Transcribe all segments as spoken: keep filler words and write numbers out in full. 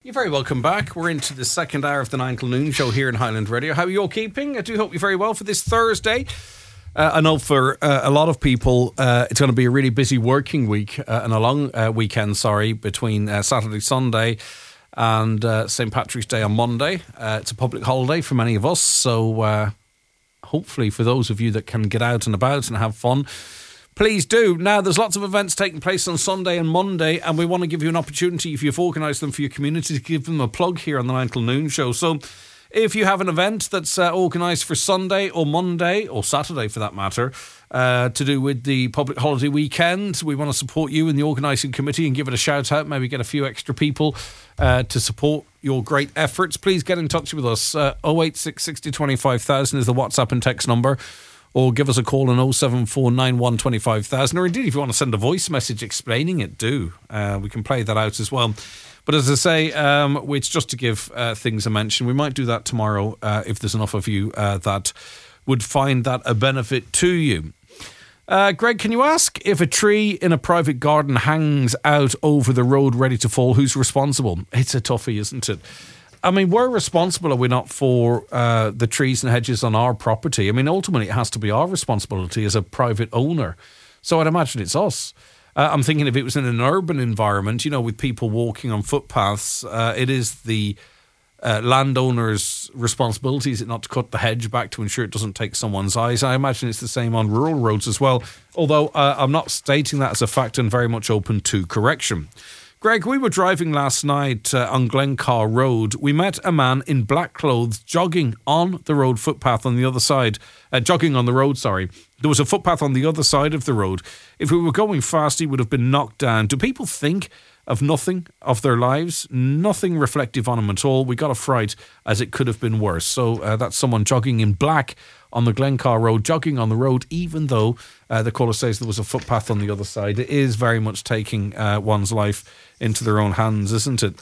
You're very welcome back. We're into the second hour of the nine till noon show here in Highland Radio. How are you all keeping? I do hope you're very well for this Thursday. Uh, I know for uh, a lot of people, uh, it's going to be a really busy working week uh, and a long uh, weekend, sorry, between uh, Saturday, Sunday and uh, Saint Patrick's Day on Monday. Uh, it's a public holiday for many of us, so uh, hopefully for those of you that can get out and about and have fun, please do. Now, there's lots of events taking place on Sunday and Monday, and we want to give you an opportunity, if you've organised them for your community, to give them a plug here on the nine till noon show. So if you have an event that's uh, organised for Sunday or Monday, or Saturday for that matter, uh, to do with the public holiday weekend, we want to support you in the organising committee and give it a shout out, maybe get a few extra people uh, to support your great efforts. Please get in touch with us. Uh, oh eight six, sixty, twenty-five thousand is the WhatsApp and text number. Or give us a call on oh seven four nine one, two five thousand. Or indeed, if you want to send a voice message explaining it, do. Uh, we can play that out as well. But as I say, um, it's just to give uh, things a mention. We might do that tomorrow uh, if there's enough of you uh, that would find that a benefit to you. Uh, Greg, can you ask if a tree in a private garden hangs out over the road ready to fall, who's responsible? It's a toughie, isn't it? I mean, we're responsible, are we not, for uh, the trees and hedges on our property? I mean, ultimately, it has to be our responsibility as a private owner. So I'd imagine it's us. Uh, I'm thinking if it was in an urban environment, you know, with people walking on footpaths, uh, it is the uh, landowner's responsibility, is it not, to cut the hedge back to ensure it doesn't take someone's eyes? I imagine it's the same on rural roads as well, although uh, I'm not stating that as a fact and very much open to correction. Greg, we were driving last night uh, on Glencar Road. We met a man in black clothes jogging on the road footpath on the other side. Uh, jogging on the road, sorry. There was a footpath on the other side of the road. If we were going fast, he would have been knocked down. Do people think of nothing of their lives? Nothing reflective on them at all. We got a fright as it could have been worse. So uh, that's someone jogging in black on the Glencar Road, jogging on the road, even though uh, the caller says there was a footpath on the other side. It is very much taking uh, one's life into their own hands, isn't it?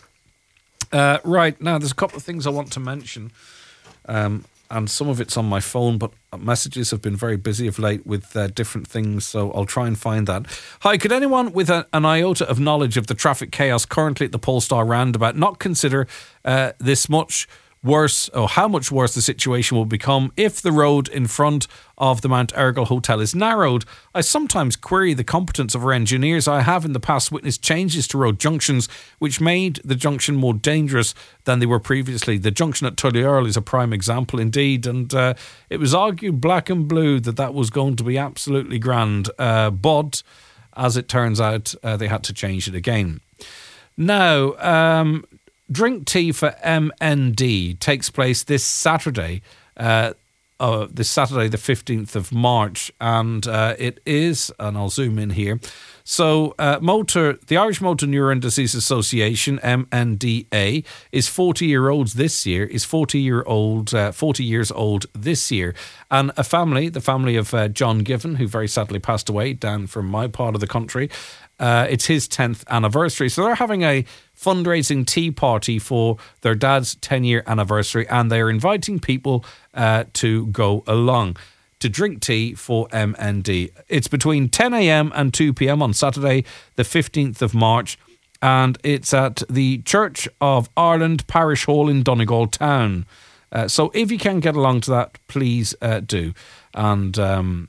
Uh, right, now there's a couple of things I want to mention, um, and some of it's on my phone, but messages have been very busy of late with uh, different things, so I'll try and find that. Hi, could anyone with a, an iota of knowledge of the traffic chaos currently at the Polestar roundabout not consider uh, this much worse, or how much worse the situation will become if the road in front of the Mount Ergal Hotel is narrowed? I sometimes query the competence of our engineers. I have in the past witnessed changes to road junctions which made the junction more dangerous than they were previously. The junction at Tully Earl is a prime example indeed, and uh, it was argued black and blue that that was going to be absolutely grand, uh, but as it turns out, uh, they had to change it again. Now, um, Drink Tea for M N D takes place this Saturday, uh, uh, this Saturday the fifteenth of March, and uh, it is, and I'll zoom in here, so uh, motor, the Irish Motor Neuron Disease Association, M N D A, is forty year olds this year, is forty year old, uh, forty years old this year, and a family, the family of uh, John Given, who very sadly passed away down from my part of the country, uh, it's his tenth anniversary, so they're having a fundraising tea party for their dad's ten year anniversary, and they're inviting people uh, to go along to drink tea for M N D. It's between ten a.m. and two p.m. on Saturday the fifteenth of March, and it's at the Church of Ireland Parish Hall in Donegal Town. Uh, so if you can get along to that, please uh, do. And um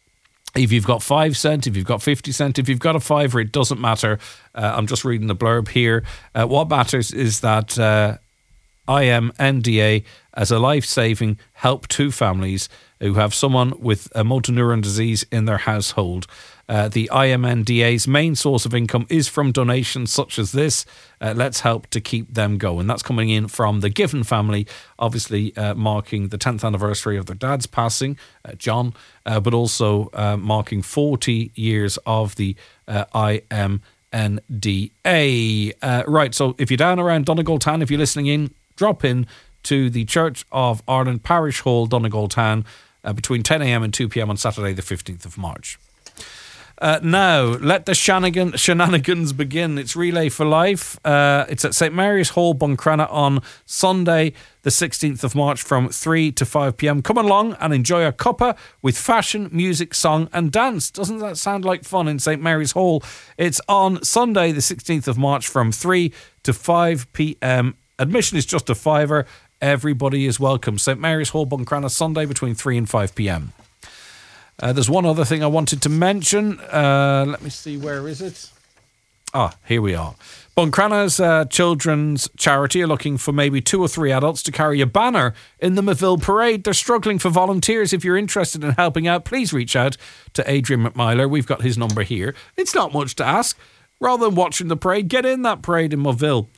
if you've got five cent, if you've got fifty cent, if you've got a fiver, it doesn't matter. Uh, I'm just reading the blurb here. Uh, what matters is that uh, I M N D A, as a life-saving help to families who have someone with a motor neuron disease in their household. Uh, the I M N D A's main source of income is from donations such as this. Uh, let's help to keep them going. That's coming in from the Given family, obviously uh, marking the tenth anniversary of their dad's passing, uh, John, uh, but also uh, marking forty years of the uh, I M N D A. Uh, right, so if you're down around Donegal Town, if you're listening in, drop in to the Church of Ireland Parish Hall, Donegal Town, uh, between ten a.m. and two p.m. on Saturday the fifteenth of March. Uh, now, let the shanigan, shenanigans begin. It's Relay for Life. Uh, it's at St Mary's Hall, Buncrana on Sunday, the sixteenth of March from three to five p.m. Come along and enjoy a cuppa with fashion, music, song and dance. Doesn't that sound like fun in St Mary's Hall? It's on Sunday, the sixteenth of March from three to five p.m. Admission is just a fiver. Everybody is welcome. St Mary's Hall, Buncrana, Sunday between three and five p.m. Uh, there's one other thing I wanted to mention. Uh, let me see, where is it? Ah, here we are. Buncrana's uh, children's charity are looking for maybe two or three adults to carry a banner in the Mayville Parade. They're struggling for volunteers. If you're interested in helping out, please reach out to Adrian McMyler. We've got his number here. It's not much to ask. Rather than watching the parade, get in that parade in Mayville.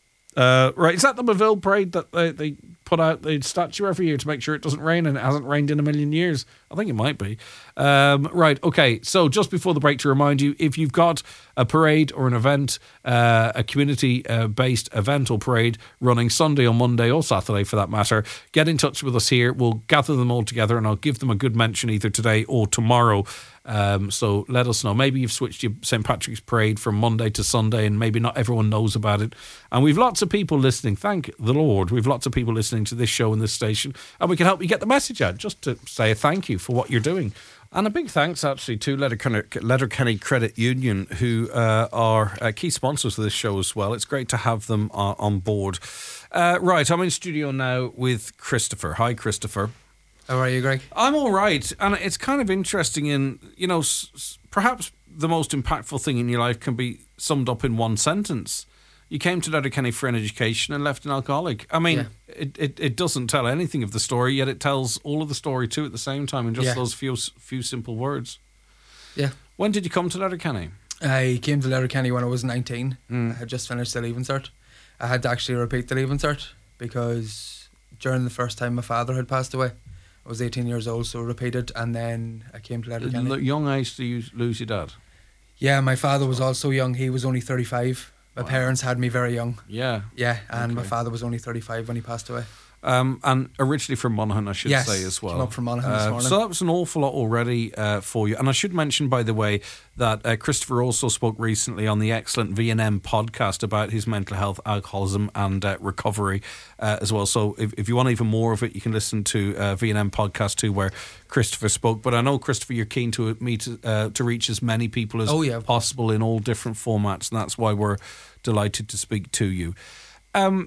Uh, right, is that the Mayville Parade that they, they put out the statue every year to make sure it doesn't rain, and it hasn't rained in a million years? I think it might be. Um, right, okay, so just before the break, to remind you, if you've got a parade or an event, uh, a community-based uh, event or parade running Sunday or Monday or Saturday for that matter, get in touch with us here. We'll gather them all together and I'll give them a good mention either today or tomorrow. Um, so let us know. Maybe you've switched your Saint Patrick's Parade from Monday to Sunday and maybe not everyone knows about it. And we've lots of people listening. Thank the Lord. We've lots of people listening to this show and this station, and we can help you get the message out just to say a thank you for what you're doing. And a big thanks actually to Letterkenny, Letterkenny Credit Union, who uh, are uh, key sponsors of this show as well. It's great to have them uh, on board. Uh, right, I'm in studio now with Christopher. Hi, Christopher. How are you, Greg? I'm all right. And it's kind of interesting in, you know, s- s- perhaps the most impactful thing in your life can be summed up in one sentence. You came to Letterkenny for an education and left an alcoholic. I mean, yeah. it, it, it doesn't tell anything of the story, yet it tells all of the story too at the same time in just yeah. those few few simple words. Yeah. When did you come to Letterkenny? I came to Letterkenny when I was nineteen. Mm. I had just finished the Leaving Cert. I had to actually repeat the Leaving Cert because during the first time my father had passed away. I was eighteen years old, so repeated, and then I came to Letterkenny. At young age do you lose your dad? Yeah, my father was also young. He was only thirty-five. My wow. parents had me very young. Yeah. Yeah, and okay. my father was only thirty-five when he passed away. Um, and originally from Monaghan, I should yes, say as well. Came up from Monaghan uh, this morning. So that was an awful lot already uh, for you. And I should mention, by the way, that uh, Christopher also spoke recently on the excellent V and M podcast about his mental health, alcoholism and uh, recovery uh, as well. So if, if you want even more of it, you can listen to uh, V and M podcast too, where Christopher spoke. But I know, Christopher, you're keen to meet uh, to reach as many people as oh, yeah. possible in all different formats, and that's why we're delighted to speak to you. Um,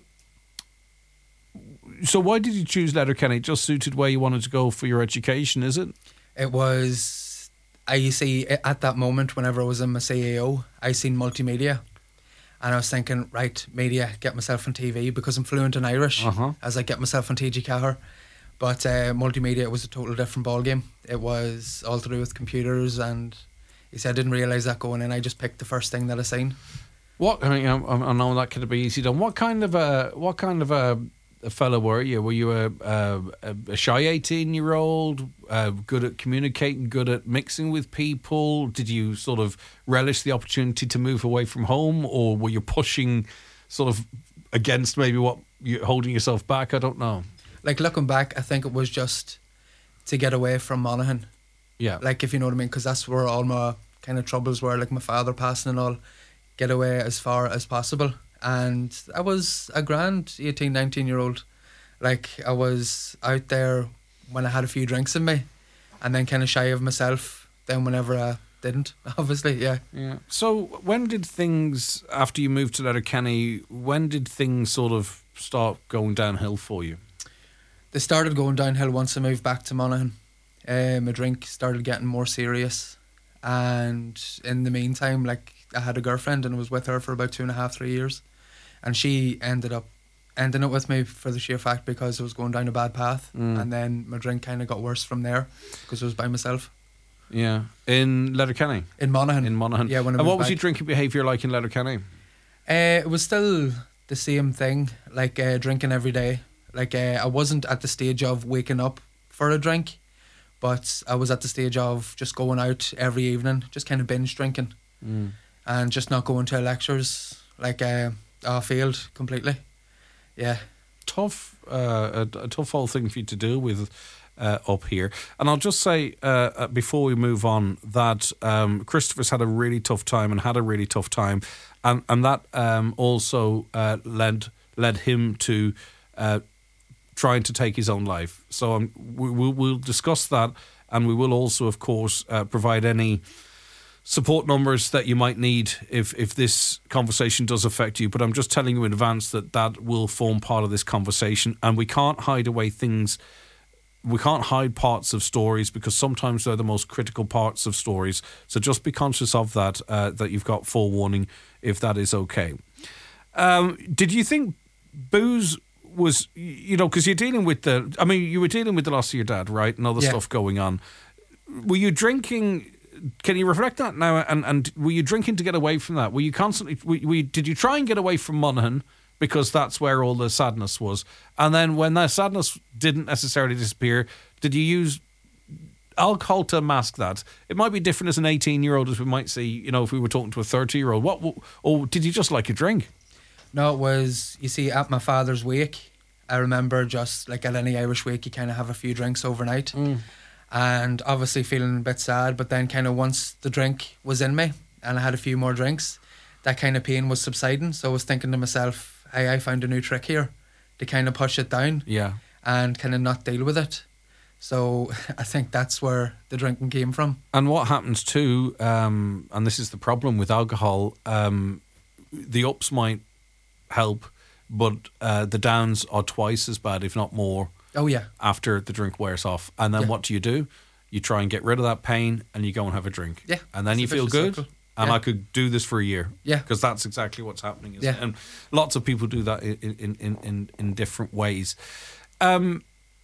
So why did you choose Letterkenny? It just suited where you wanted to go for your education, is it? It was, I see, at that moment, whenever I was in my C A O, I seen multimedia. And I was thinking, right, media, get myself on T V, because I'm fluent in Irish, uh-huh. as I get myself on T G Cahir. But uh, multimedia, it was a total different ballgame. It was all to do with computers, and he said I didn't realise that going in. I just picked the first thing that I seen. What, I mean, I, I know that could be easy done. What kind of a, what kind of a, a fellow were you? Were you a, a, a shy eighteen-year-old, uh, good at communicating, good at mixing with people? Did you sort of relish the opportunity to move away from home, or were you pushing sort of against maybe what you're holding yourself back? I don't know. Like, looking back, I think it was just to get away from Monaghan. Yeah. Like, if you know what I mean, because that's where all my kind of troubles were, like my father passing and all. Get away as far as possible. And I was a grand eighteen, nineteen year old. Like, I was out there when I had a few drinks in me, and then kind of shy of myself then whenever I didn't, obviously. Yeah. Yeah. So when did things, after you moved to Letterkenny, when did things sort of start going downhill for you? They started going downhill once I moved back to Monaghan. Uh, my drink started getting more serious, and in the meantime, like, I had a girlfriend and was with her for about two and a half, three years. And she ended up ending it with me for the sheer fact because I was going down a bad path. Mm. And then my drink kind of got worse from there because I was by myself. Yeah. In Letterkenny? In Monaghan. In Monaghan. Yeah, when I And what back. was your drinking behaviour like in Letterkenny? Uh, it was still the same thing, like uh, drinking every day. Like, uh, I wasn't at the stage of waking up for a drink, but I was at the stage of just going out every evening, just kind of binge drinking. Mm. And just not going to lectures, like uh, I failed completely. Yeah. Tough, uh, a, a tough whole thing for you to deal with. uh, up here. And I'll just say uh, before we move on that um, Christopher's had a really tough time and had a really tough time, and and that um, also uh, led led him to uh, trying to take his own life. So um, we, we'll, we'll discuss that, and we will also, of course, uh, provide any support numbers that you might need if if this conversation does affect you. But I'm just telling you in advance that that will form part of this conversation, and we can't hide away things. We can't hide parts of stories because sometimes they're the most critical parts of stories. So just be conscious of that, uh, that you've got forewarning if that is okay. Um, did you think booze was, you know, because you're dealing with the, I mean, you were dealing with the loss of your dad, right? And other Yeah. stuff going on. Were you drinking? Can you reflect that now? And, and were you drinking to get away from that? Were you constantly, were, were you, did you try and get away from Monaghan because that's where all the sadness was? And then when that sadness didn't necessarily disappear, did you use alcohol to mask that? It might be different as an eighteen-year-old as we might see, you know, if we were talking to a thirty-year-old. What, or did you just like a drink? No, it was, you see, at my father's wake, I remember just like at any Irish wake, you kind of have a few drinks overnight. Mm. And obviously feeling a bit sad, but then kind of once the drink was in me and I had a few more drinks, that kind of pain was subsiding. So I was thinking to myself, hey, I found a new trick here to kind of push it down Yeah. and kind of not deal with it. So I think that's where the drinking came from. And what happens too, um, and this is the problem with alcohol, um, the ups might help, but uh, the downs are twice as bad, if not more. Oh, yeah. After the drink wears off. And then Yeah. what do you do? You try and get rid of that pain and you go and have a drink. Yeah. And then It's you a feel vicious good. circle. And Yeah. I could do this for a year. Yeah. Because that's exactly what's happening. Isn't Yeah. it? And lots of people do that in, in, in, in, in different ways. Um,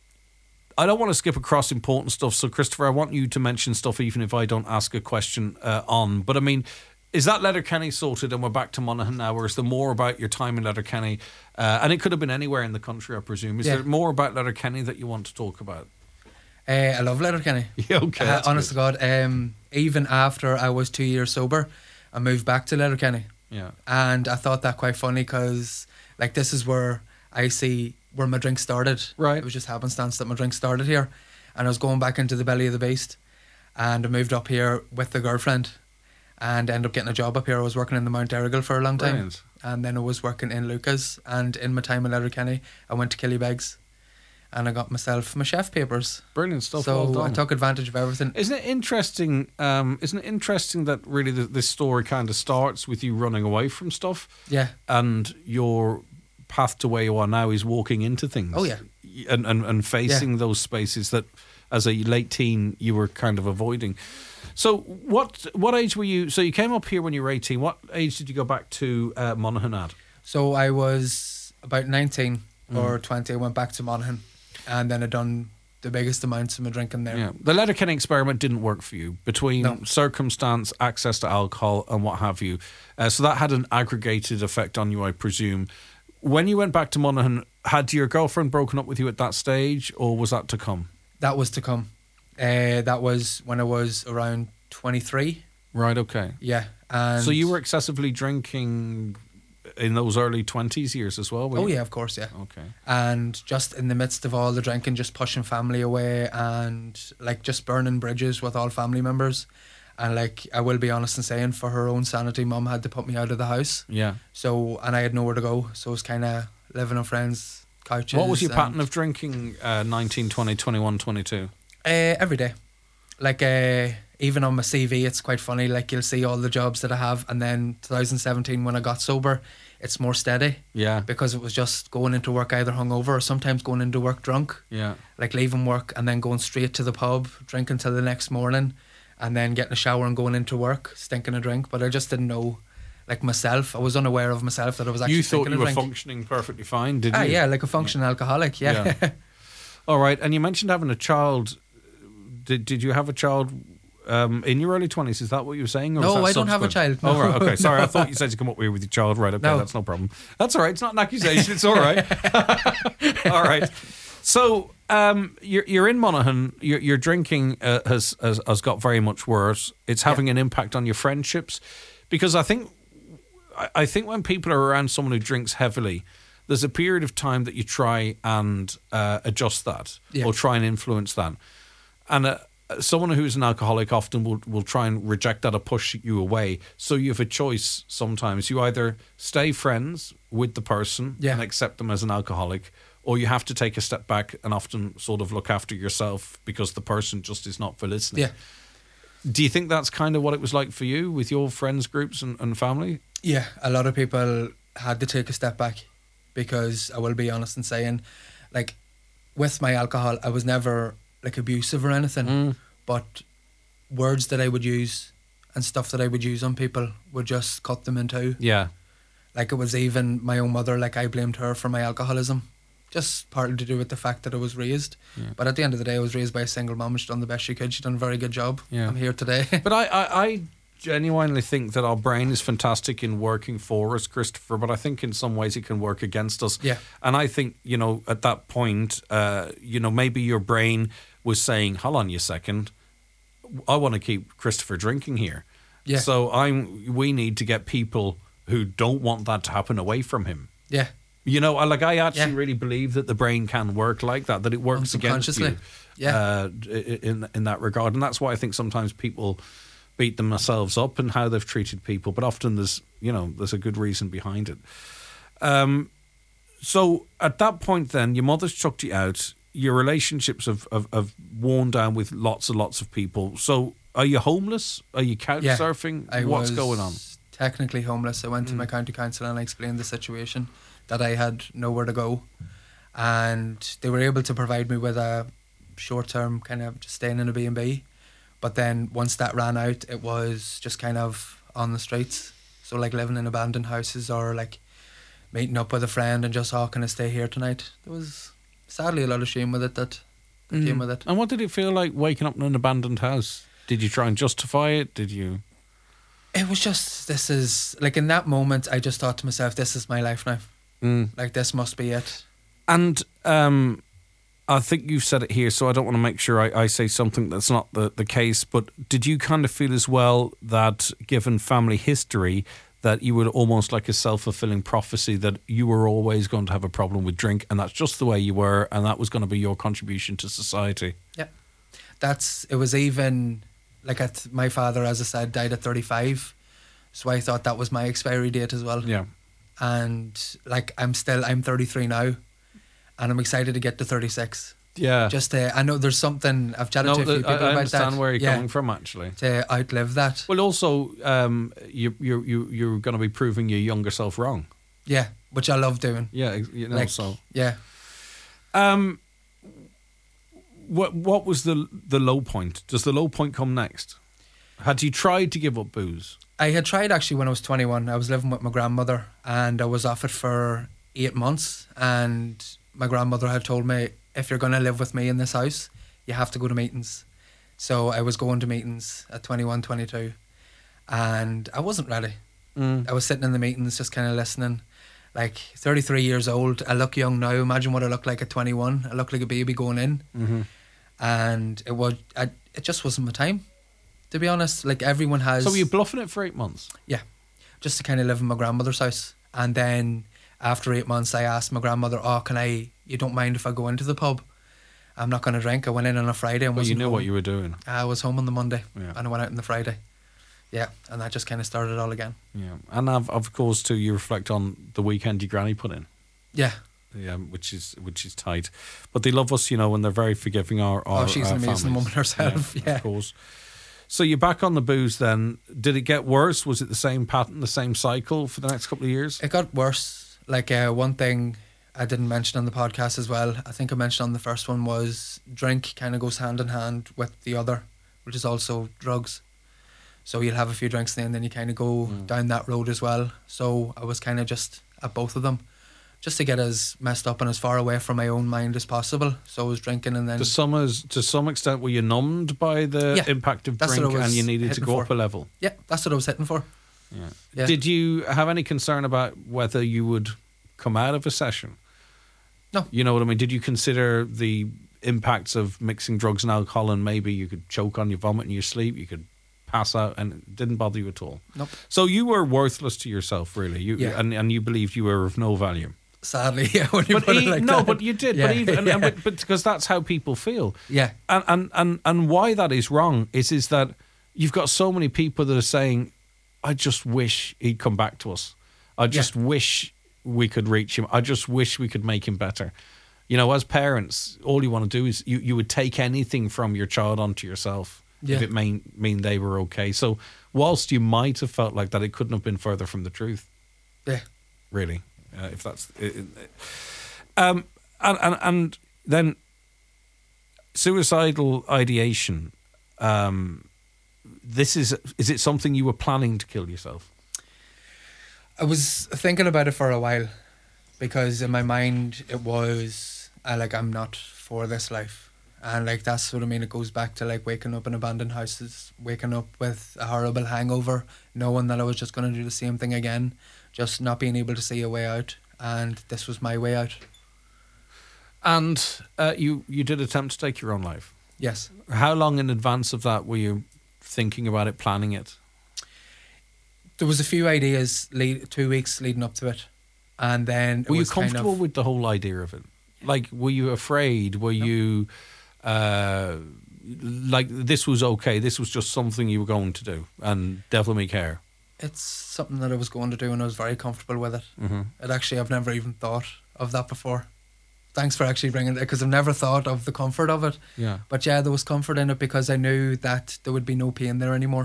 I don't want to skip across important stuff. So, Christopher, I want you to mention stuff even if I don't ask a question uh, on. But, I mean, is that Letterkenny sorted and we're back to Monaghan now, or is there more about your time in Letterkenny? Uh, and it could have been anywhere in the country, I presume. Is Yeah. there more about Letterkenny that you want to talk about? Uh, I love Letterkenny. Yeah, okay. Uh, that's honest to good. God, um, even after I was two years sober, I moved back to Letterkenny. Yeah. And I thought that quite funny because, like, this is where I see where my drink started. Right. It was just happenstance that my drink started here. And I was going back into the belly of the beast. And I moved up here with the girlfriend and ended up getting a job up here. I was working in the Mount Errigal for a long time. Brilliant. And then I was working in Lucas. And in my time in Letterkenny, I went to Killybegs. And I got myself my chef papers. Brilliant stuff. So well I done. took advantage of everything. Isn't it interesting? Um, isn't it interesting that really the, this story kind of starts with you running away from stuff, Yeah. and your path to where you are now is walking into things. Oh, yeah. and and, and facing those spaces that, as a late teen, you were kind of avoiding. So, what what age were you? So you came up here when you were eighteen. What age did you go back to uh, Monaghan at? So I was about nineteen or Mm. twenty. I went back to Monaghan. And then I done the biggest amounts of my drinking there. Yeah, the Letterkenny experiment didn't work for you between No. circumstance, access to alcohol, and what have you. Uh, so that had an aggregated effect on you, I presume. When you went back to Monaghan, had your girlfriend broken up with you at that stage, or was that to come? That was to come. Uh, that was when I was around twenty-three. Right. Okay. Yeah. And So you were excessively drinking in those early twenties years as well? were Oh, you? yeah, of course, yeah. Okay. And just in the midst of all the drinking, just pushing family away and like just burning bridges with all family members. And like, I will be honest in saying, for her own sanity, Mum had to put me out of the house. Yeah. So, and I had nowhere to go. So it was kind of living on friends' couches. What was your and- pattern of drinking uh, nineteen, twenty, twenty-one, twenty-two? Uh, every day. Like, uh, even on my C V, it's quite funny. Like, you'll see all the jobs that I have. And then twenty seventeen, when I got sober, it's more steady. Yeah. Because it was just going into work either hungover or sometimes going into work drunk. Yeah. Like, leaving work and then going straight to the pub, drinking till the next morning, and then getting a shower and going into work, stinking a drink. But I just didn't know, like, myself. I was unaware of myself that I was actually You thought stinking you a were drink. functioning perfectly fine, did Ah, you? yeah, like a functional alcoholic, yeah. Yeah. All right. And you mentioned having a child. Did Did you have a child um, in your early twenties? Is that what you were saying? Or No, was that I don't have a subsequent? child, Oh, right. no. Okay. Sorry. I No. thought you said you come up here with your child. Right. Okay. No. That's no problem. That's all right. It's not an accusation. It's all right. All right. So um, you're you're in Monaghan. Your your drinking uh, has, has has got very much worse. It's having an impact on your friendships, because I think I, I think when people are around someone who drinks heavily, there's a period of time that you try and uh, adjust that Yeah. or try and influence that. And uh, someone who's an alcoholic often will, will try and reject that or push you away. So you have a choice sometimes. You either stay friends with the person Yeah. and accept them as an alcoholic, or you have to take a step back and often sort of look after yourself because the person just is not for listening. Yeah. Do you think that's kind of what it was like for you with your friends groups and, and family? Yeah, a lot of people had to take a step back because I will be honest in saying, like, with my alcohol, I was never like abusive or anything, Mm. but words that I would use and stuff that I would use on people would just cut them in two. Yeah. Like, it was even my own mother, like, I blamed her for my alcoholism, just partly to do with the fact that I was raised. Yeah. But at the end of the day, I was raised by a single mum. She'd done the best she could. She'd done a very good job. Yeah. I'm here today. But I, I, I genuinely think that our brain is fantastic in working for us, Christopher, but I think in some ways it can work against us. Yeah. And I think, you know, at that point, uh, you know, maybe your brain was saying, hold on a second, I want to keep Christopher drinking here. Yeah. So I'm. we need to get people who don't want that to happen away from him. Yeah. You know, I- like I actually Yeah. really believe that the brain can work like that, that it works against you. Unsubconsciously. Yeah. Uh, in in that regard, and that's why I think sometimes people beat themselves up in how they've treated people, but often there's you know there's a good reason behind it. Um, so at that point, then your mother's chucked you out. Your relationships have, have have worn down with lots and lots of people. So are you homeless? Are you couch Yeah, surfing? I What's was going on? technically homeless. I went to my county council and I explained the situation, that I had nowhere to go, and they were able to provide me with a short-term kind of just staying in a B and B. But then once that ran out, it was just kind of on the streets. So like living in abandoned houses or like meeting up with a friend and just, oh, can I stay here tonight? There was sadly a lot of shame with it that, that came with it. And what did it feel like waking up in an abandoned house? Did you try and justify it? Did you? It was just, this is, like in that moment, I just thought to myself, this is my life now. Mm. Like, this must be it. And um, I think you've said it here, so I don't want to make sure I, I say something that's not the, the case, but did you kind of feel as well that given family history that you were almost like a self-fulfilling prophecy that you were always going to have a problem with drink and that's just the way you were and that was going to be your contribution to society? Yeah. That's, it was even, like at, my father, as I said, died at thirty-five. So I thought that was my expiry date as well. Yeah. And like, I'm still, I'm thirty-three now and I'm excited to get to thirty-six. Yeah. Just to, I know there's something, I've chatted no, to a few the, people I, about I understand that. where you're Yeah, coming from, actually. to outlive that. Well, also, um, you, you, you, you're going to be proving your younger self wrong. Yeah, which I love doing. Yeah, you know, Like, so. yeah. Um, what what was the the low point? Does the low point come next? Had you tried to give up booze? I had tried actually when I was twenty-one. I was living with my grandmother and I was off it for eight months. And my grandmother had told me, if you're going to live with me in this house, you have to go to meetings. So I was going to meetings at twenty-one, twenty-two. And I wasn't ready. Mm. I was sitting in the meetings just kind of listening. Like thirty-three years old. I look young now. Imagine what I look like at twenty-one. I look like a baby going in. Mm-hmm. And it was, I, it just wasn't my time, to be honest. Like everyone has... So were you bluffing it for eight months? Yeah, just to kind of live in my grandmother's house. And then after eight months, I asked my grandmother, oh, can I, you don't mind if I go into the pub? I'm not going to drink. I went in on a Friday and Well, you wasn't knew home. what you were doing. I was home on the Monday Yeah. and I went out on the Friday. Yeah, and that just kind of started it all again. Yeah, and of, of course too, you reflect on the weekend your granny put in. Yeah. Yeah, which is which is tight, but they love us, you know, and they're very forgiving. Our, our Oh, she's our an amazing families. woman herself. Yeah. Of course. So you're back on the booze then. Did it get worse? Was it the same pattern, the same cycle for the next couple of years? It got worse. Like uh, one thing I didn't mention on the podcast as well, I think I mentioned on the first one, was drink kind of goes hand in hand with the other, which is also drugs. So you'll have a few drinks and then you kind of go Mm. down that road as well. So I was kind of just at both of them, just to get as messed up and as far away from my own mind as possible. So I was drinking and then... To some, as, to some extent, were you numbed by the Yeah, impact of that's what drink I was and you needed to hitting go for. up a level? Yeah, that's what I was hitting for. Yeah. Yeah. Did you have any concern about whether you would come out of a session? No. You know what I mean? Did you consider the impacts of mixing drugs and alcohol, and maybe you could choke on your vomit in your sleep, you could pass out, and it didn't bother you at all? Nope. So you were worthless to yourself, really. You Yeah. and, and you believed you were of no value. sadly. Yeah, when you But put e- it like no, that. but you did. Yeah, But even and, yeah. and, but, but because that's how people feel. Yeah. And, and and and why that is wrong is is that you've got so many people that are saying, "I just wish he'd come back to us. I just Yeah. wish we could reach him. I just wish we could make him better." You know, as parents, all you want to do is you, you would take anything from your child onto yourself Yeah. if it mean mean they were okay. So whilst you might have felt like that, it couldn't have been further from the truth. Yeah. Really, uh, if that's it, it- um and, and and then suicidal ideation. Um, this is is it something you were planning to kill yourself? I was thinking about it for a while because in my mind it was I like I'm not for this life, and like that's what I mean. It goes back to like waking up in abandoned houses, waking up with a horrible hangover, knowing that I was just going to do the same thing again, just not being able to see a way out, and this was my way out. And uh, you you did attempt to take your own life. Yes. How long in advance of that were you thinking about it, planning it? There was a few ideas, lead, two weeks leading up to it, and then it Were you was kind comfortable of, with the whole idea of it? Like, were you afraid? Were No. you uh, like this was okay? This was just something you were going to do, and devil me care. It's something that I was going to do, and I was very comfortable with it. Mm-hmm. It actually, I've never even thought of that before. Thanks for actually bringing it, because I've never thought of the comfort of it. Yeah. But yeah, there was comfort in it because I knew that there would be no pain there anymore.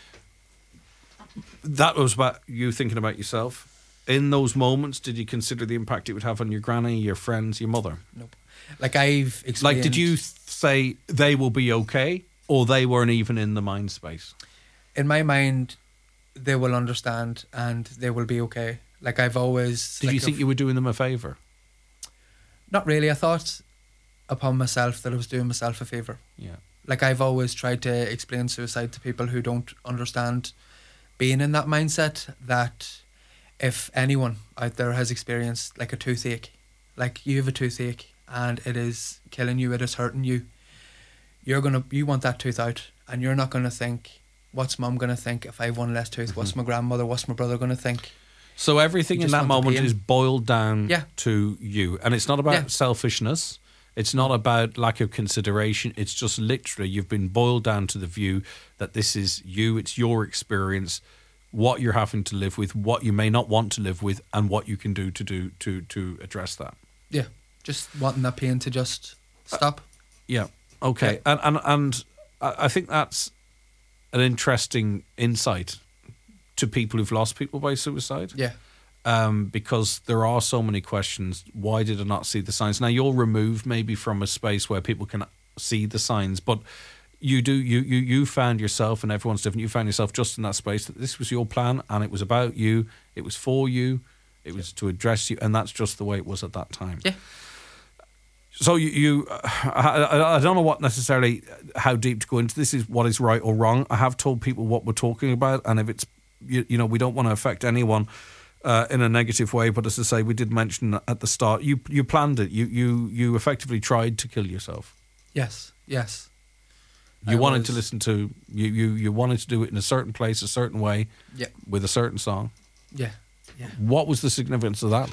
That was about you thinking about yourself. In those moments, did you consider the impact it would have on your granny, your friends, your mother? Nope. Like I've explained. Like, did you th- say they will be okay, or they weren't even in the mind space? In my mind, they will understand and they will be okay. Like I've always. Did like you think I've- you were doing them a favour? Not really. I thought upon myself that I was doing myself a favour. Yeah. Like I've always tried to explain suicide to people who don't understand being in that mindset, that if anyone out there has experienced like a toothache, like you have a toothache and it is killing you, it is hurting you, you're gonna you want that tooth out, and you're not gonna think, what's mum gonna think if I have one less tooth? Mm-hmm. What's my grandmother, what's my brother gonna think? So everything You in just that want the moment pain. is boiled down Yeah. to you. And it's not about Yeah. selfishness. It's not about lack of consideration. It's just literally you've been boiled down to the view that this is you, it's your experience, what you're having to live with, what you may not want to live with, and what you can do to do to to address that. Yeah, just wanting that pain to just stop. Yeah. Okay. And and and I I think that's an interesting insight to people who've lost people by suicide. Yeah. Um, because there are so many questions. Why did I not see the signs? Now you're removed maybe from a space where people can see the signs, but you do you you you found yourself, and everyone's different. You found yourself just in that space that this was your plan, and it was about you. It was for you. It was to address you, and that's just the way it was at that time. Yeah. So you, you I, I- I don't know what necessarily how deep to go into this is what is right or wrong. I have told people what we're talking about, and if it's you, you know we don't want to affect anyone uh, in a negative way. But as I say, we did mention at the start, you you planned it. You you you effectively tried to kill yourself. Yes. Yes. You I wanted was- to listen to you, you you wanted to do it in a certain place, a certain way, Yeah. with a certain song. Yeah. Yeah. What was the significance of that?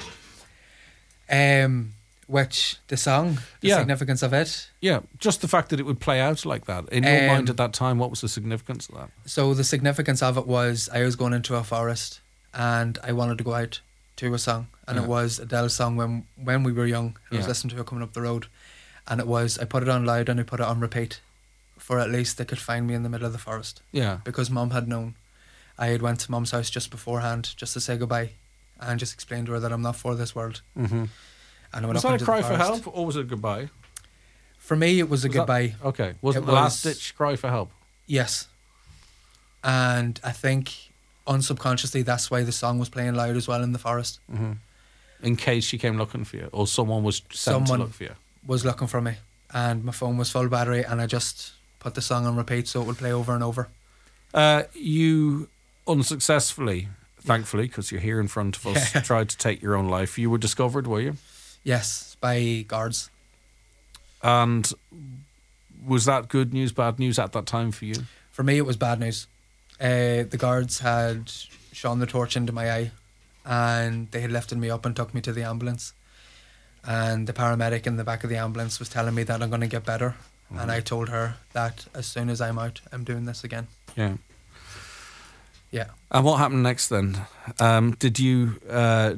Um, which the song, the Yeah. significance of it. Yeah, just the fact that it would play out like that in your Um, mind at that time. What was the significance of that? So the significance of it was I was going into a forest and I wanted to go out to a song, and Yeah. it was Adele's song when when we were young. I was Yeah. listening to it coming up the road, and it was I put it on loud and I put it on repeat, for at least they could find me in the middle of the forest, Yeah, because Mum had known. I had went to Mum's house just beforehand just to say goodbye, and just explained to her that I'm not for this world. mm-hmm. And I went Was up that a into cry the for forest. help, or was it a goodbye? For me, it was a Was that- goodbye. Okay, was it It the last was- ditch cry for help? Yes. And I think unsubconsciously that's why the song was playing loud as well in the forest. Mm-hmm. In case she came looking for you, or someone was sent Someone- to look for you. Was looking for me, and my phone was full battery, and I just put the song on repeat so it would play over and over. Uh, you unsuccessfully, thankfully, because you're here in front of us, Yeah. tried to take your own life. You were discovered, were you? Yes, by guards. And was that good news, bad news at that time for you? For me, it was bad news. Uh, the guards had shone the torch into my eye, and they had lifted me up and took me to the ambulance. And the paramedic in the back of the ambulance was telling me that I'm going to get better. Mm-hmm. And I told her that as soon as I'm out, I'm doing this again. Yeah. Yeah. And what happened next then? Um, did you, uh,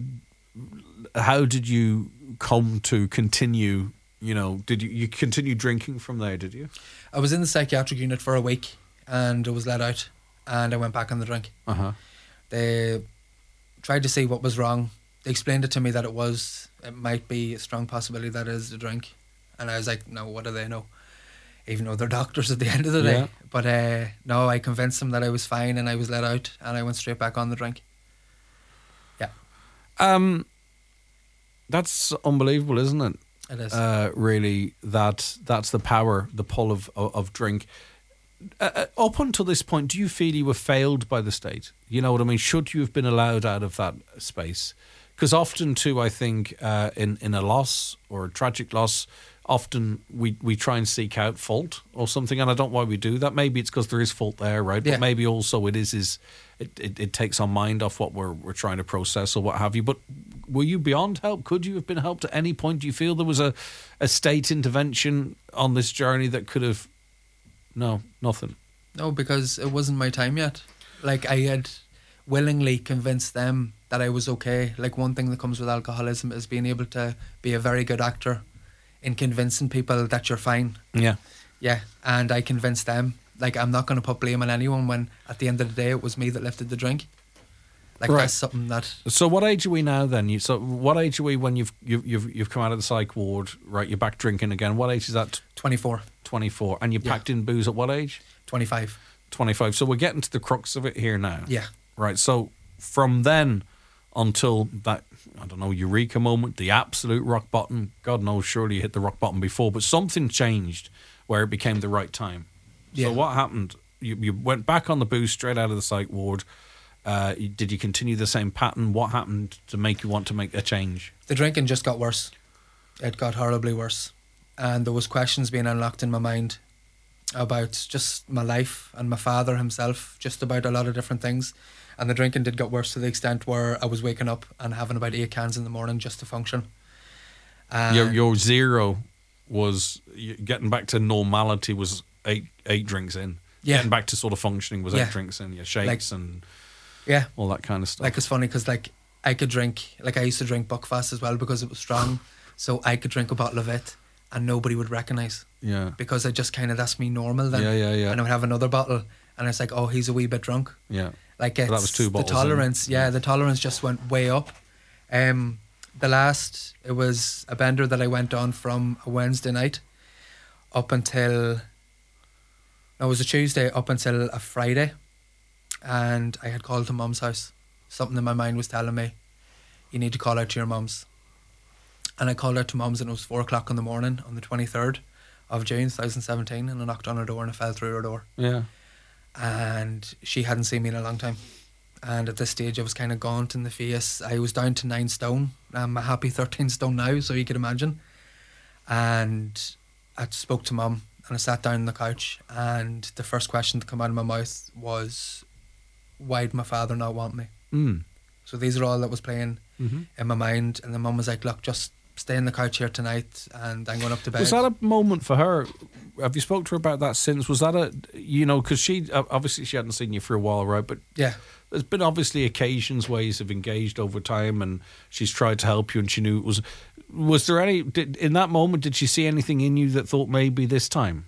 how did you come to continue, you know, did you, you continue drinking from there, did you? I was in the psychiatric unit for a week and I was let out and I went back on the drink. Uh-huh. They tried to see what was wrong. They explained it to me that it was, it might be a strong possibility that it is the drink. And I was like, no, what do they know? Even though they're doctors at the end of the day. Yeah. But uh, no, I convinced them that I was fine and I was let out and I went straight back on the drink. Yeah. Um, that's unbelievable, isn't it? It is. Uh, really, that that's the power, the pull of, of, of drink. Uh, up until this point, do you feel you were failed by the state? You know what I mean? Should you have been allowed out of that space? Because often too, I think uh, in, in a loss or a tragic loss, often we, we try and seek out fault or something, and I don't know why we do that. Maybe it's because there is fault there, right? Yeah. But maybe also it is is it, it, it takes our mind off what we're we're trying to process or what have you. But were you beyond help? Could you have been helped at any point? Do you feel there was a, a state intervention on this journey that could have? No, nothing. No, because it wasn't my time yet. Like, I had willingly convinced them that I was okay. Like, one thing that comes with alcoholism is being able to be a very good actor in convincing people that you're fine. Yeah. Yeah, and I convinced them. Like, I'm not going to put blame on anyone when at the end of the day it was me that lifted the drink. Like, Right. that's something that... So what age are we now then? You so what age are we when you've you've you've, you've come out of the psych ward, right? You're back drinking again. What age is that? twenty-four. twenty-four. And you Yeah. packed in booze at what age? twenty-five. twenty-five. So we're getting to the crux of it here now. Yeah. Right. So from then until that, I don't know, eureka moment, the absolute rock bottom. God knows, surely you hit the rock bottom before, but something changed where it became the right time. Yeah. So what happened? You you went back on the booze straight out of the psych ward. Uh, did you continue the same pattern? What happened to make you want to make a change? The drinking just got worse. It got horribly worse. And there was questions being unlocked in my mind about just my life and my father himself, just about a lot of different things. And the drinking did get worse to the extent where I was waking up and having about eight cans in the morning just to function. And Your your zero was you- getting back to normality was eight eight drinks in. Yeah. Getting back to sort of functioning was Yeah. eight drinks in. Yeah, shakes and yeah, all that kind of stuff. like it's funny because like I could drink, like I used to drink Buckfast as well because it was strong. So I could drink a bottle of it and nobody would recognise yeah, because I just kind of, that's me normal then. yeah, yeah, yeah, And I would have another bottle and it's like, oh, he's a wee bit drunk. yeah. Like it's that was two the bottles in. tolerance, yeah, Yeah. the tolerance just went way up. Um, the last, it was a bender that I went on from a Wednesday night up until, no, it was a Tuesday up until a Friday, and I had called to Mum's house. Something in my mind was telling me, you need to call out to your mum's. And I called out to Mum's and it was four o'clock in the morning on the twenty-third of June twenty seventeen, and I knocked on her door and I fell through her door. Yeah. And she hadn't seen me in a long time. And at this stage, I was kind of gaunt in the face. I was down to nine stone. I'm a happy thirteen stone now, so you can imagine. And I spoke to Mum, and I sat down on the couch, and the first question to come out of my mouth was, why did my father not want me? Mm. So these are all that was playing Mm-hmm. in my mind. And then Mum was like, look, just stay on the couch here tonight, and I'm going up to bed. Was that a moment for her? Have you spoke to her about that since? Was that a, you know, because she, obviously she hadn't seen you for a while, right? But Yeah. there's been obviously occasions where you have engaged over time and she's tried to help you and she knew it was, was there any, did, in that moment, did she see anything in you that thought maybe this time?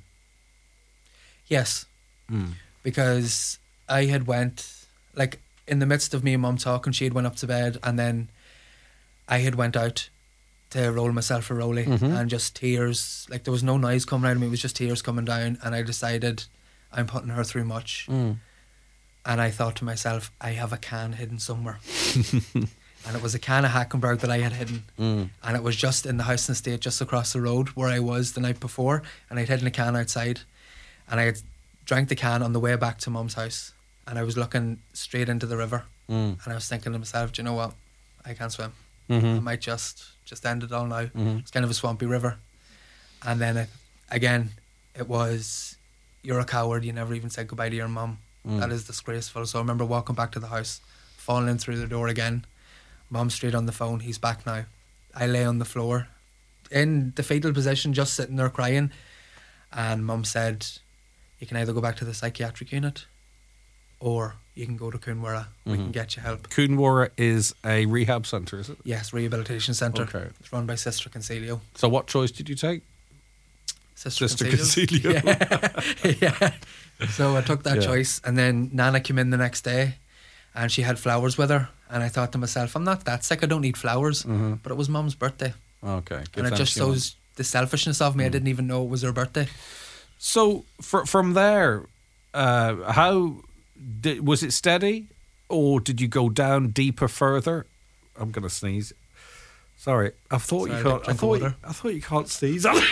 Yes. Mm. Because I had went, like, in the midst of me and Mum talking, she had went up to bed, and then I had went out to roll myself a rollie, Mhm. and just tears, like there was no noise coming out of me, it was just tears coming down, and I decided I'm putting her through much. Mm. And I thought to myself, I have a can hidden somewhere. And it was a can of Hackenberg that I had hidden. Mm. And it was just in the house and estate just across the road where I was the night before, and I'd hidden a can outside, and I had drank the can on the way back to Mum's house, and I was looking straight into the river, Mm. and I was thinking to myself, do you know what, I can't swim. Mm-hmm. I might just just end it all now. Mhm. It's kind of a swampy river. And then it, again, it was, you're a coward, you never even said goodbye to your mum. Mm. That is disgraceful. So I remember walking back to the house, falling in through the door again, Mum straight on the phone, he's back now. I lay on the floor in the fetal position, just sitting there crying. And Mum said, you can either go back to the psychiatric unit or you can go to Coonwarra. We Mm-hmm. can get you help. Coonwarra is a rehab centre, is it? Yes, rehabilitation centre. Okay. It's run by Sister Concilio. So what choice did you take? Sister, Sister Concilio. Concilio. Yeah. yeah. So I took that Yeah. choice, and then Nana came in the next day and she had flowers with her. And I thought to myself, I'm not that sick, I don't need flowers. Mm-hmm. But it was Mum's birthday. Okay. Give and it thanks just to your mum. shows the selfishness of me. I didn't even know it was her birthday. So fr- from there, uh, how did, was it steady, or did you go down deeper further? I'm gonna sneeze. Sorry, I thought Sorry, you can't. I drink thought you, water. I thought you can't sneeze. Oh,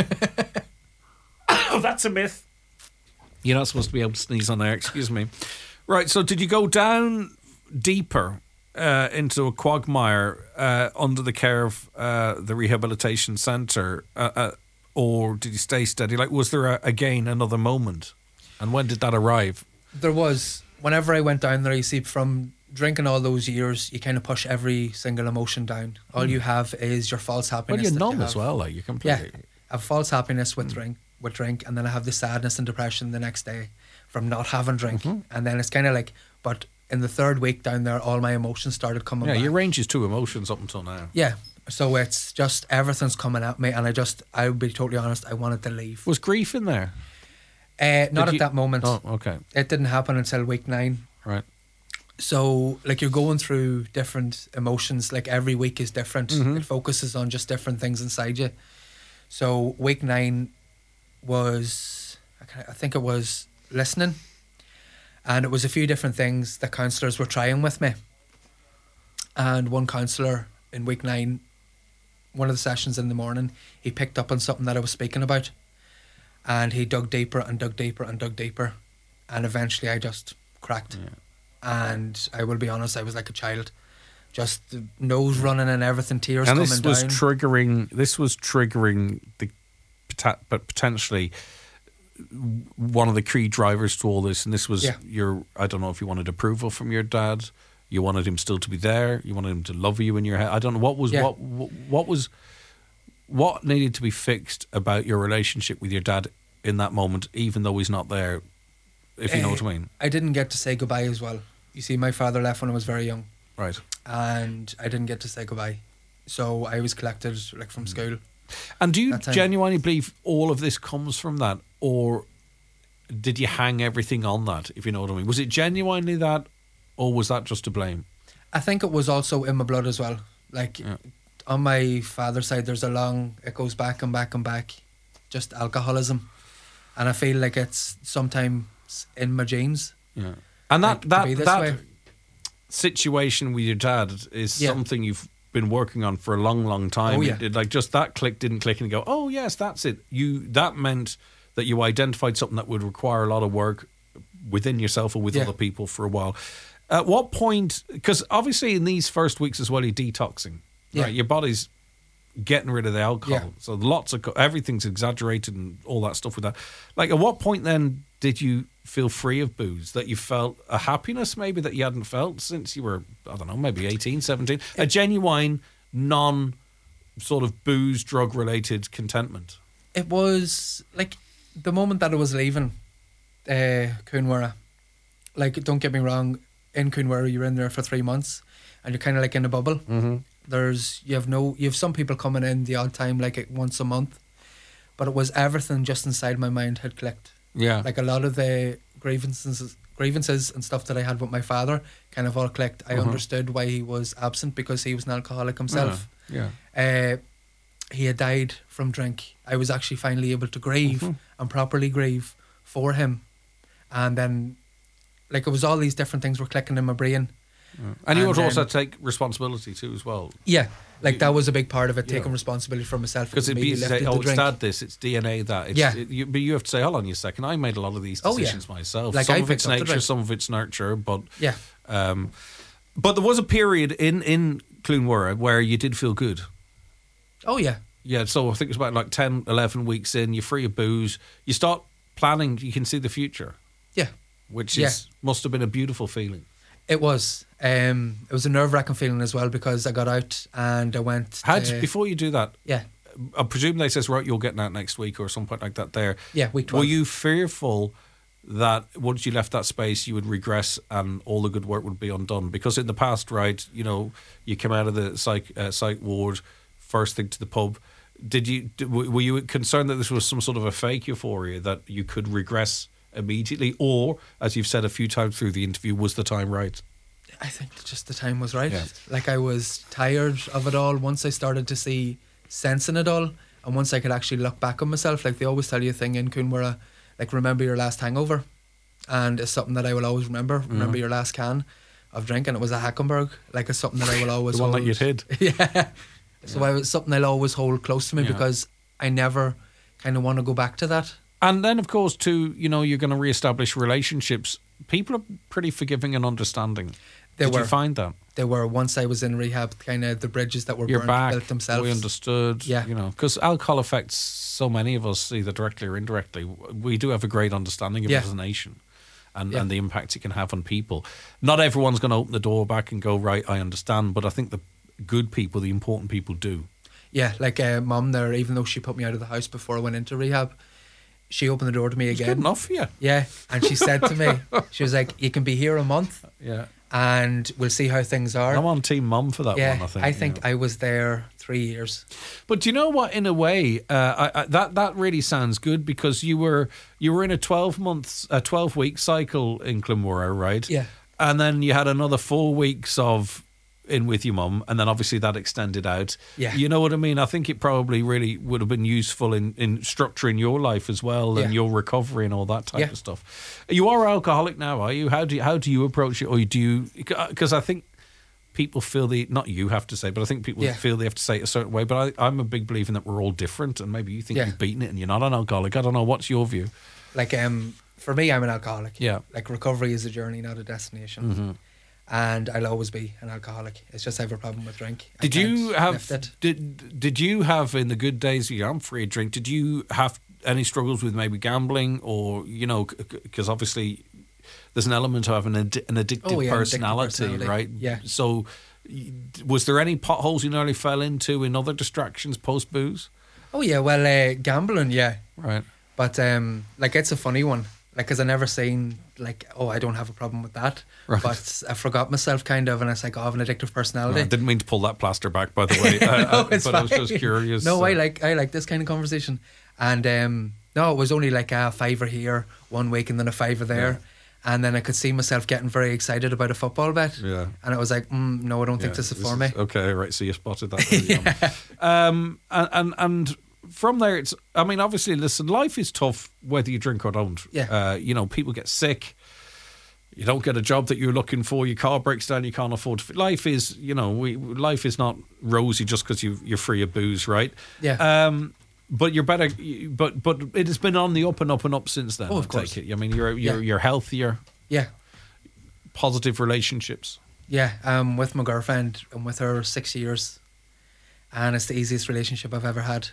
that's a myth. You're not supposed to be able to sneeze on there. Excuse me. Right. So did you go down deeper uh, into a quagmire uh, under the care of uh, the rehabilitation centre? Uh, uh, Or did you stay steady? Like, was there a, again another moment? And when did that arrive? There was, whenever I went down there, you see, from drinking all those years, you kind of push every single emotion down. All you have is your false Well, happiness. you're that you numb as have. well. Like, you Yeah, completely. I have false happiness with drink, with drink, and then I have the sadness and depression the next day from not having drink, and then it's kind of like. But in the third week down there, all my emotions started coming Yeah, back. your range is two emotions up until now. Yeah, so it's just everything's coming at me, and I just, I would be totally honest, I wanted to leave. Was grief in there? Uh, not Did at you- that moment. Oh, okay. It didn't happen until week nine. Right. So, like, you're going through different emotions. Like, every week is different. Mhm. It focuses on just different things inside you. So, week nine was, I ca- I think it was listening. And it was a few different things that counsellors were trying with me. And one counsellor in week nine, one of the sessions in the morning, he picked up on something that I was speaking about. And he dug deeper and dug deeper and dug deeper. And eventually I just cracked. Yeah. And I will be honest, I was like a child, just the nose running and everything, tears And coming this was down. triggering. This was triggering the, pota- but potentially one of the key drivers to all this. And this was Yeah. your. I don't know if you wanted approval from your dad. You wanted him still to be there. You wanted him to love you in your head. I don't know what was Yeah. what what what was what needed to be fixed about your relationship with your dad in that moment, even though he's not there. If you know Eh, what I mean, I didn't get to say goodbye as well. You see, my father left when I was very young, right? and I didn't get to say goodbye. So I was collected like from school. And do you That time. genuinely believe all of this comes from that, or did you hang everything on that? If you know what I mean, was it genuinely that, or was that just to blame? I think it was also in my blood as well. Like Yeah. on my father's side, there's a long, it goes back and back and back, just alcoholism. And I feel like it's sometimes in my genes. Yeah, and that Like, to that be this that way. situation with your dad is Yeah. something you've been working on for a long, long time. Oh, yeah. It- it- like just that click didn't click and you go, oh yes, that's it. You that meant that you identified something that would require a lot of work within yourself or with Yeah. other people for a while. At what point? Because obviously in these first weeks as well, you're detoxing. Yeah. Right, your body's getting rid of the alcohol. Yeah. So lots of co- everything's exaggerated and all that stuff with that. Like at what point then did you feel free of booze? That you felt a happiness maybe that you hadn't felt since you were, I don't know, maybe eighteen, seventeen? A genuine non sort of booze drug related contentment. It was like the moment that I was leaving uh, Coonwarra. Like, don't get me wrong, in Coonwarra you're in there for three months and you're kind of like in a bubble. Mm-hmm. There's you have no you have some people coming in the odd time like it once a month, but it was everything just inside my mind had clicked. Yeah. Like a lot of the grievances grievances and stuff that I had with my father kind of all clicked. I Uh-huh. understood why he was absent, because he was an alcoholic himself. Yeah. Uh, he had died from drink. I was actually finally able to grieve Mhm. and properly grieve for him, and then like it was all these different things were clicking in my brain. And you And would also then- take responsibility too as well. Yeah, like You- that was a big part of it, yeah. taking responsibility for myself. Because It it'd was be me easy who to say, lifted oh, the it's drink. dad this, it's D N A that. It's, Yeah. it- you, but you have to say, hold on a second, I made a lot of these Oh, yeah. decisions myself. Like, some I of it's picked up the nature, drink. some of it's nurture, but Yeah, um, but there was a period in, in Cloonwarra where you did feel good. oh yeah, Yeah, so I think it was about like ten, eleven weeks in, you're free of booze, you start planning, you can see the future, yeah. which Yeah. is must have been a beautiful feeling. It was, Um, it was a nerve-wracking feeling as well because I got out and I went. How to, did, before you do that, yeah, I presume they says, right, you're getting out next week or something like that there. yeah, week twelve. Were you fearful that once you left that space you would regress and all the good work would be undone? Because in the past, right, you know, you came out of the psych uh, psych ward, first thing to the pub. Did you d- were you concerned that this was some sort of a fake euphoria, that you could regress immediately, or, as you've said a few times through the interview, was the time right? I think just the time was right. Yeah. Like I was tired of it all once I started to see sense in it all, and once I could actually look back on myself. Like they always tell you a thing in Coonmara, like remember your last hangover, and it's something that I will always remember. Mm. Remember your last can of drink, and it was a Hackenberg. Like it's something that I will always the one hold. that you hid. yeah. So yeah. I was something I'll always hold close to me yeah. because I never kind of want to go back to that. And then, of course, too, you know, you're going to re-establish relationships. People are pretty forgiving and understanding. They Did were. you find that? They were. Once I was in rehab, kind of the bridges that were You're burnt back, built themselves. We understood. Yeah. You know, because alcohol affects so many of us, either directly or indirectly. We do have a great understanding of yeah. it as a nation, and, yeah. and the impact it can have on people. Not everyone's going to open the door back and go, right, I understand. But I think the good people, the important people do. Yeah, like uh, Mum there, even though she put me out of the house before I went into rehab, she opened the door to me It's again. Good enough for you. Yeah, and she said to me, she was like, you can be here a month. Yeah. And we'll see how things are. I'm on Team Mum for that yeah, one, I think. I think yeah. I was there three years. But do you know what? In a way, uh, I, I, that that really sounds good, because you were you were in a twelve months, a twelve week cycle in Clonmora, right? Yeah. And then you had another four weeks of in with your mum, and then obviously that extended out. Yeah. You know what I mean? I think it probably really would have been useful in, in structuring your life as well, and yeah. your recovery and all that type yeah. of stuff. You are alcoholic now, are you? How do you, how do you approach it, or do you? Because I think people feel the not you have to say, but I think people yeah. feel they have to say it a certain way. But I, I'm a big believer in that we're all different, and maybe you think yeah. you've beaten it and you're not an alcoholic. I don't know. What's your view? Like um, for me, I'm an alcoholic. Yeah. Like recovery is a journey, not a destination. Mm-hmm. And I'll always be an alcoholic. It's just I have a problem with drink. Did you have did did you have in the good days of your I'm free drink? Did you have any struggles with maybe gambling, or you know, because obviously there's an element of having an, an addictive, oh, yeah, personality, addictive personality, right? Yeah. So, was there any potholes you nearly fell into in other distractions post booze? Oh yeah, well, uh, gambling, yeah. Right. But um, like it's a funny one. Like, because I never seen, like, oh, I don't have a problem with that. Right. But I forgot myself, kind of, and it's like, oh, I have an addictive personality. No, I didn't mean to pull that plaster back, by the way. no, uh, it's but fine. I was just curious. No, uh, I like I like this kind of conversation. And um, no, it was only like a fiver here one week and then a fiver there. Yeah. And then I could see myself getting very excited about a football bet. Yeah. And it was like, mm, no, I don't think yeah, this is this for me. Is, okay, right. So you spotted that. yeah. um, and, and and from there, it's. I mean, obviously, listen. Life is tough whether you drink or don't. Yeah. Uh, you know, people get sick. You don't get a job that you're looking for. Your car breaks down. You can't afford to. Life is, you know, we life is not rosy just because you you're free of booze, right? Yeah. Um, but you're better. But but it has been on the up and up and up since then. Oh, of I course. Take it. I mean, you're you're yeah. you're healthier. Yeah. Positive relationships. Yeah. Um, with my girlfriend, I'm with her six years, and it's the easiest relationship I've ever had.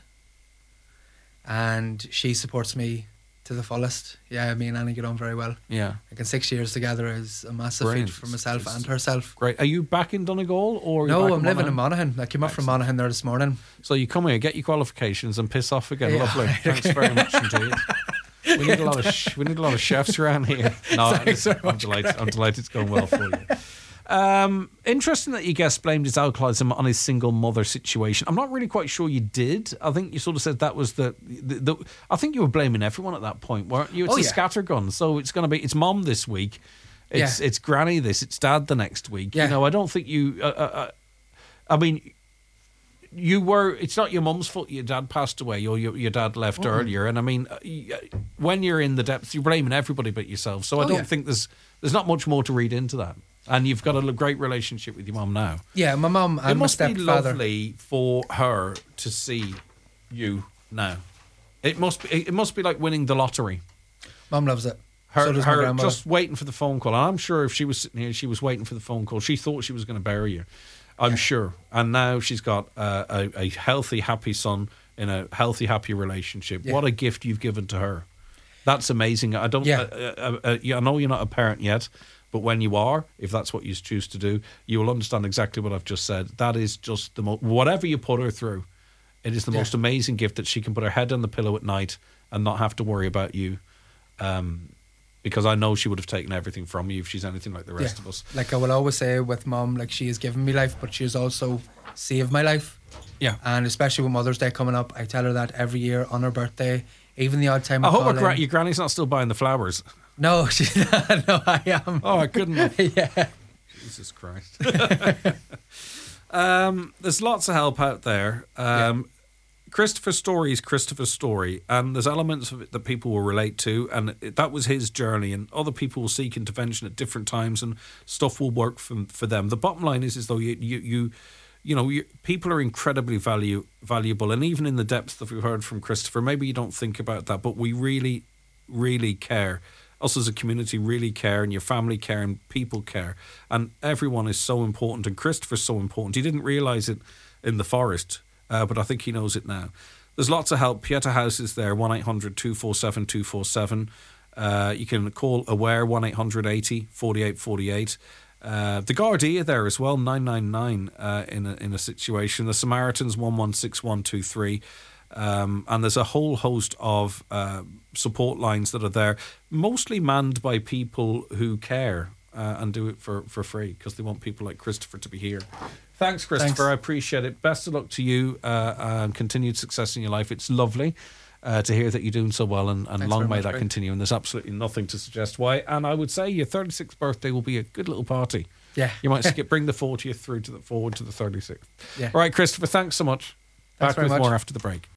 And she supports me to the fullest. Yeah, me and Annie get on very well. Yeah. Like in six years together is a massive Brilliant. feat for myself It's and herself. Great. Are you back in Donegal or? Are you no, back I'm in living Monaghan? in Monaghan. I came up from Monaghan there this morning. So you come here, get your qualifications, and piss off again. Yeah, Lovely. right, Thanks okay. very much indeed. We need a lot of sh- we need a lot of chefs around here. No, Thanks I'm, very I'm much. delighted. I'm delighted it's going well for you. Um, interesting that your guest blamed his alcoholism on his single mother situation. I'm not really quite sure you did. I think you sort of said that was the, the, the I think you were blaming everyone at that point, weren't you? It's Oh, a yeah. scattergun. So it's going to be it's mom this week, it's Yeah. it's granny this, it's dad the next week. Yeah. You know, I don't think you. Uh, uh, uh, I mean. You were. It's not your mum's fault. Your dad passed away, or your your dad left Oh. earlier. And I mean, uh, y- when you're in the depths, you're blaming everybody but yourself. So I Oh, don't yeah. think there's there's not much more to read into that. And you've got a l- great relationship with your mum now. Yeah, my mum It and my must be stepfather. lovely for her to see you now. It must be. It must be like winning the lottery. Mum loves it. Her, so does my her grandmother. just waiting for the phone call. And I'm sure if she was sitting here, she was waiting for the phone call. She thought she was going to bury you. I'm Yeah. sure. And now she's got uh, a, a healthy, happy son in a healthy, happy relationship. Yeah. What a gift you've given to her. That's amazing. I don't. Yeah. Uh, uh, uh, uh, I know you're not a parent yet, But when you are, if that's what you choose to do, you will understand exactly what I've just said. That is just the most, whatever you put her through, it is the Yeah. most amazing gift that she can put her head on the pillow at night and not have to worry about you. Um, because I know she would have taken everything from you if she's anything like the rest Yeah. of us. Like I will always say with Mum, like she has given me life, but she has also saved my life. Yeah. And especially with Mother's Day coming up, I tell her that every year on her birthday, even the odd time I, I hope call her gra- in- your granny's not still buying the flowers. No, she's not. No, I am. Oh, I couldn't have. Yeah. Jesus Christ. um, there's lots of help out there. Um, Christopher's story is Christopher's story, and there's elements of it that people will relate to, and it, that was his journey, and other people will seek intervention at different times, and stuff will work for, for them. The bottom line is, is though, you, you, you, you know, you, people are incredibly value, valuable, and even in the depth that we've heard from Christopher, maybe you don't think about that, but we really, really care. Us as a community really care, and your family care, and people care, and everyone is so important, and Christopher's so important. He didn't realise it in the forest, uh, but I think he knows it now. There's lots of help. Pieta House is there, one eight hundred two four seven two four seven. Uh, you can call Aware, one eight hundred eighty forty-eight forty-eight. Uh, the Gardaí there as well, nine nine nine uh, in, a, in a situation. The Samaritans, one one six one two three. Um, and there's a whole host of uh, support lines that are there, mostly manned by people who care uh, and do it for, for free because they want people like Christopher to be here. Thanks, Christopher. Thanks. I appreciate it. Best of luck to you uh, and continued success in your life. It's lovely uh, to hear that you're doing so well, and, and Thanks long very may much, that Greg. continue. And there's absolutely nothing to suggest why. And I would say your thirty-sixth birthday will be a good little party. Yeah. You might skip, bring the fortieth through to the forward to the thirty-sixth. Yeah. All right, Christopher, thanks so much. Thanks Back very with much. more after the break.